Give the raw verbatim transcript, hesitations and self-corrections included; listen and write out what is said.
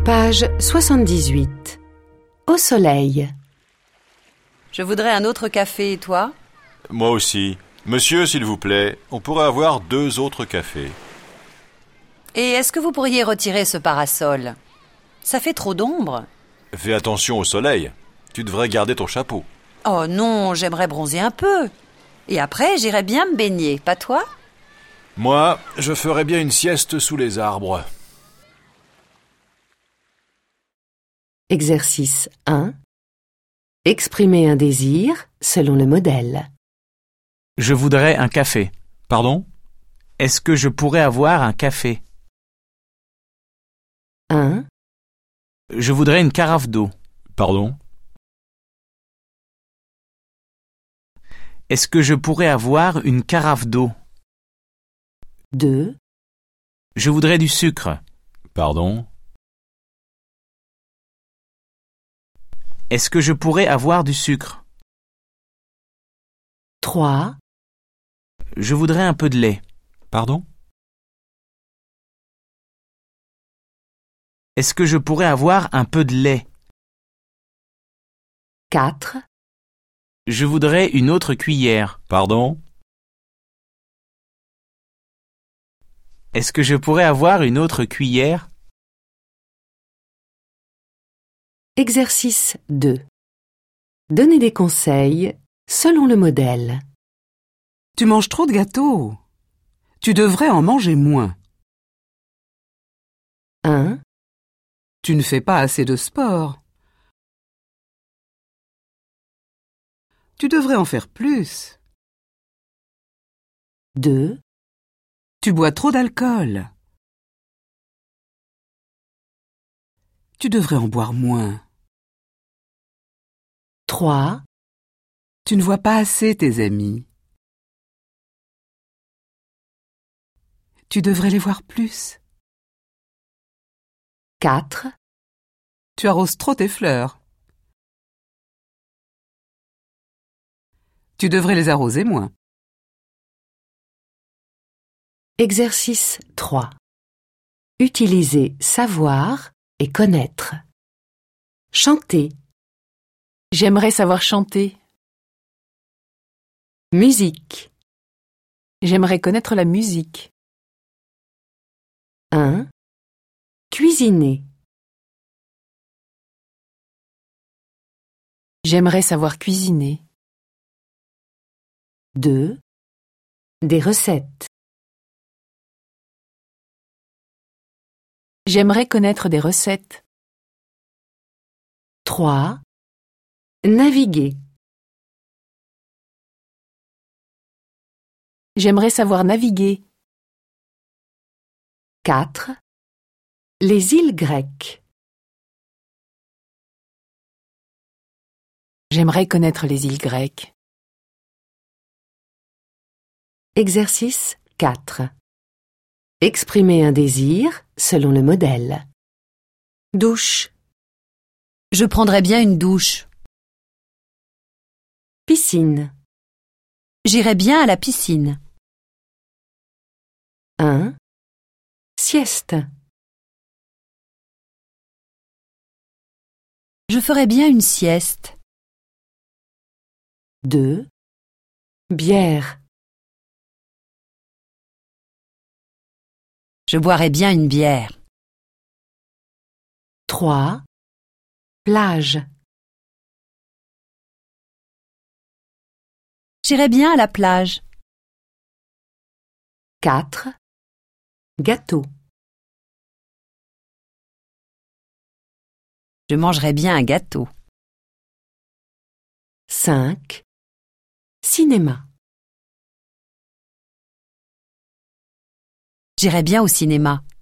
Page soixante-dix-huit. Au soleil. Je voudrais un autre café, et toi? Moi aussi. Monsieur, s'il vous plaît, on pourrait avoir deux autres cafés. Et est-ce que vous pourriez retirer ce parasol? Ça fait trop d'ombre. Fais attention au soleil. Tu devrais garder ton chapeau. Oh non, j'aimerais bronzer un peu. Et après, j'irais bien me baigner, pas toi? Moi, je ferais bien une sieste sous les arbres. Exercice un. Exprimer un désir selon le modèle. Je voudrais un café. Pardon? Est-ce que je pourrais avoir un café? un. Je voudrais une carafe d'eau. Pardon? Est-ce que je pourrais avoir une carafe d'eau? deux. Je voudrais du sucre. Pardon? Est-ce que je pourrais avoir du sucre? trois. Je voudrais un peu de lait. Pardon? Est-ce que je pourrais avoir un peu de lait? quatre. Je voudrais une autre cuillère. Pardon? Est-ce que je pourrais avoir une autre cuillère? Exercice deux. Donner des conseils selon le modèle. Tu manges trop de gâteaux. Tu devrais en manger moins. un. Tu ne fais pas assez de sport. Tu devrais en faire plus. deux. Tu bois trop d'alcool. Tu devrais en boire moins. trois. Tu ne vois pas assez tes amis. Tu devrais les voir plus. quatre. Tu arroses trop tes fleurs. Tu devrais les arroser moins. Exercice trois. Utiliser savoir et connaître. Chanter. J'aimerais savoir chanter. Musique. J'aimerais connaître la musique. un. Cuisiner. J'aimerais savoir cuisiner. deux. Des recettes. J'aimerais connaître des recettes. trois. Naviguer. J'aimerais savoir naviguer. quatre. Les îles grecques. J'aimerais connaître les îles grecques. Exercice quatre. Exprimer un désir selon le modèle. Douche. Je prendrais bien une douche. Piscine. J'irais bien à la piscine. un. Sieste. Je ferais bien une sieste. deux. Bière. Je boirais bien une bière. trois. Plage. J'irais bien à la plage. quatre. Gâteau. Je mangerais bien un gâteau. cinq. Cinéma. J'irais bien au cinéma.